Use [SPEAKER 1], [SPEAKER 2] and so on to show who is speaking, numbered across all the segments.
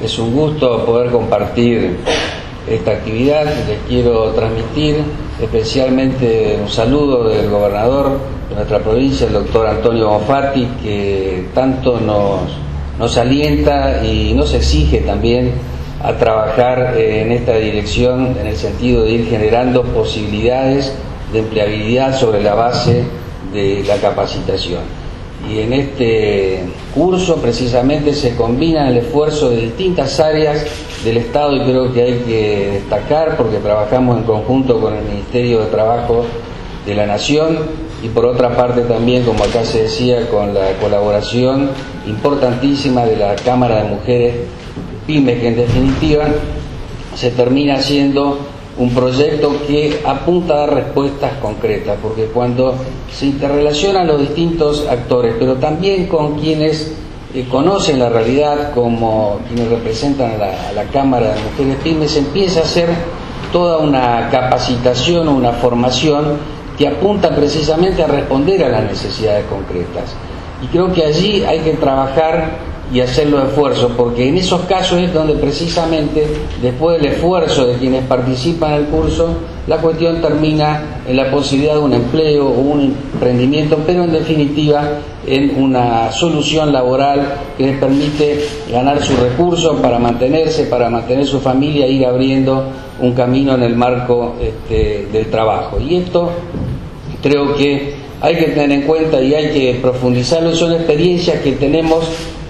[SPEAKER 1] Es un gusto poder compartir esta actividad. Les quiero transmitir especialmente un saludo del gobernador de nuestra provincia, el doctor Antonio Bonfatti, que tanto nos alienta y nos exige también a trabajar en esta dirección, en el sentido de ir generando posibilidades de empleabilidad sobre la base de la capacitación. Y en este curso precisamente se combina el esfuerzo de distintas áreas del Estado, y creo que hay que destacar porque trabajamos en conjunto con el Ministerio de Trabajo de la Nación, y por otra parte también, como acá se decía, con la colaboración importantísima de la Cámara de Mujeres Pymes, que en definitiva se termina haciendo un proyecto que apunta a dar respuestas concretas, porque cuando se interrelacionan los distintos actores, pero también con quienes conocen la realidad, como quienes representan a la Cámara de Mujeres Pymes, se empieza a hacer toda una capacitación o una formación que apunta precisamente a responder a las necesidades concretas. Y creo que allí hay que trabajar y hacer los esfuerzos, porque en esos casos es donde precisamente, después del esfuerzo de quienes participan en el curso, la cuestión termina en la posibilidad de un empleo o un emprendimiento, pero en definitiva en una solución laboral que les permite ganar sus recursos para mantenerse, para mantener su familia e ir abriendo un camino en el marco del trabajo. Y esto creo que hay que tener en cuenta y hay que profundizarlo, y son experiencias que tenemos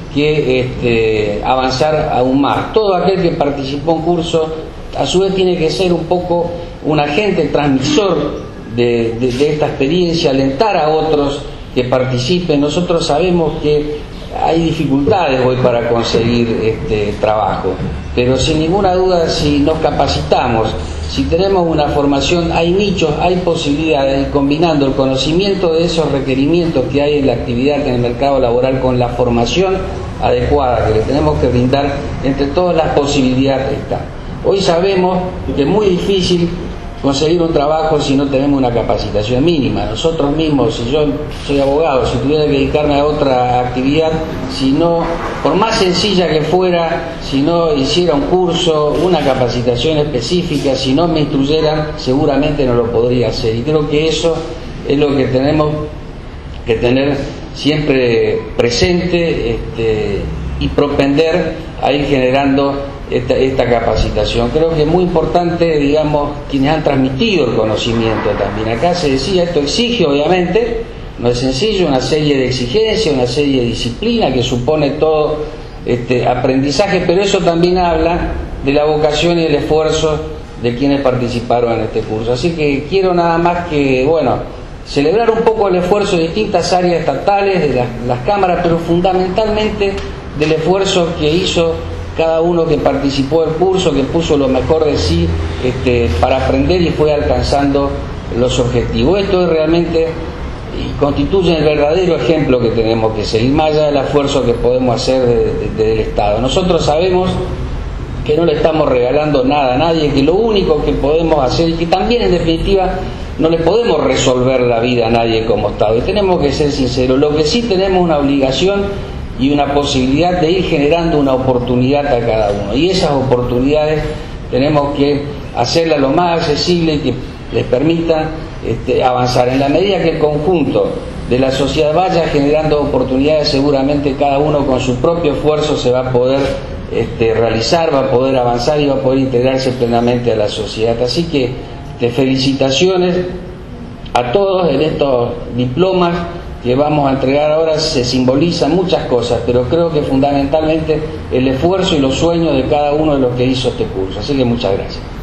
[SPEAKER 1] que avanzar aún más. Todo aquel que participó en un curso a su vez tiene que ser un poco un agente transmisor de esta experiencia, alentar a otros que participen. Nosotros sabemos que hay dificultades hoy para conseguir trabajo, pero sin ninguna duda, si nos capacitamos, si tenemos una formación, hay nichos, hay posibilidades, y combinando el conocimiento de esos requerimientos que hay en la actividad, en el mercado laboral, con la formación adecuada que le tenemos que brindar, entre todas las posibilidades están. Hoy sabemos que es muy difícil conseguir un trabajo si no tenemos una capacitación mínima. Nosotros mismos, si yo soy abogado, si tuviera que dedicarme a otra actividad, si no, por más sencilla que fuera, si no hiciera un curso, una capacitación específica, si no me instruyeran, seguramente no lo podría hacer. Y creo que eso es lo que tenemos que tener siempre presente y propender a ir generando esta capacitación. Creo que es muy importante, digamos, quienes han transmitido el conocimiento también. Acá se decía, esto exige, obviamente, no es sencillo, una serie de exigencias, una serie de disciplina que supone todo aprendizaje, pero eso también habla de la vocación y el esfuerzo de quienes participaron en este curso. Así que quiero nada más que, celebrar un poco el esfuerzo de distintas áreas estatales, de las cámaras, pero fundamentalmente del esfuerzo que hizo cada uno que participó del curso, que puso lo mejor de sí para aprender y fue alcanzando los objetivos. Esto es realmente y constituye el verdadero ejemplo que tenemos que seguir, más allá del esfuerzo que podemos hacer desde el Estado. Nosotros sabemos que no le estamos regalando nada a nadie, que lo único que podemos hacer, y que también en definitiva no le podemos resolver la vida a nadie como Estado, y tenemos que ser sinceros. Lo que sí tenemos una obligación y una posibilidad de ir generando una oportunidad a cada uno, y esas oportunidades tenemos que hacerlas lo más accesible y que les permita avanzar. En la medida que el conjunto de la sociedad vaya generando oportunidades, seguramente cada uno con su propio esfuerzo se va a poder realizar, va a poder avanzar y va a poder integrarse plenamente a la sociedad. Así que felicitaciones a todos. En estos diplomas que vamos a entregar ahora se simbolizan muchas cosas, pero creo que fundamentalmente el esfuerzo y los sueños de cada uno de los que hizo este curso. Así que muchas gracias.